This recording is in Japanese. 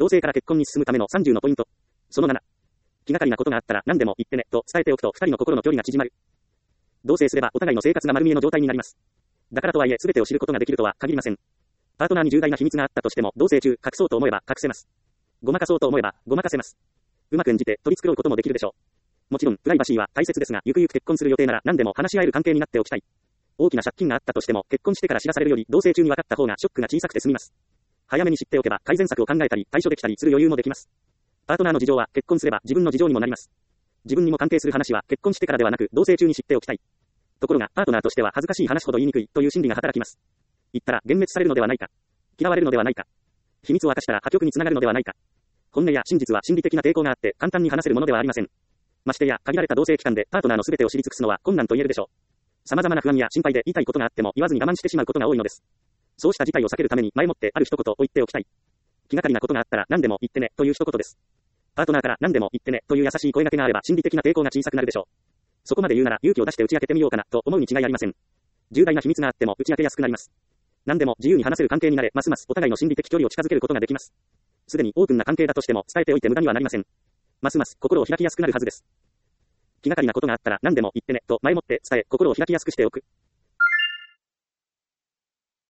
同性から結婚に進むための30のポイント。その7。気がかりなことがあったら何でも言ってね、と伝えておくと二人の心の距離が縮まる。同棲すればお互いの生活が丸見えの状態になります。だからとはいえ全てを知ることができるとは限りません。パートナーに重大な秘密があったとしても同棲中隠そうと思えば隠せます。ごまかそうと思えばごまかせます。うまく演じて取り繕うこともできるでしょう。もちろんプライバシーは大切ですが、ゆくゆく結婚する予定なら何でも話し合える関係になっておきたい。大きな借金があったとしても結婚してから知らされるより同棲中に分かった方がショックが小さくて済みます。早めに知っておけば改善策を考えたり対処できたりする余裕もできます。パートナーの事情は結婚すれば自分の事情にもなります。自分にも関係する話は結婚してからではなく同棲中に知っておきたい。ところがパートナーとしては恥ずかしい話ほど言いにくいという心理が働きます。言ったら幻滅されるのではないか。嫌われるのではないか。秘密を明かしたら破局につながるのではないか。本音や真実は心理的な抵抗があって簡単に話せるものではありません。ましてや限られた同棲期間でパートナーの全てを知り尽くすのは困難と言えるでしょう。様々な不安や心配で言いたいことがあっても言わずに我慢してしまうことが多いのです。そうした事態を避けるために前もってある一言を言っておきたい。気がかりなことがあったら何でも言ってねという一言です。パートナーから何でも言ってねという優しい声掛けがあれば心理的な抵抗が小さくなるでしょう。そこまで言うなら勇気を出して打ち明けてみようかなと思うに違いありません。重大な秘密があっても打ち明けやすくなります。何でも自由に話せる関係になれ、ますますお互いの心理的距離を近づけることができます。すでにオープンな関係だとしても伝えておいて無駄にはなりません。ますます心を開きやすくなるはずです。気がかりなことがあったら何でも言ってねと前もって伝え、心を開きやすくしておく。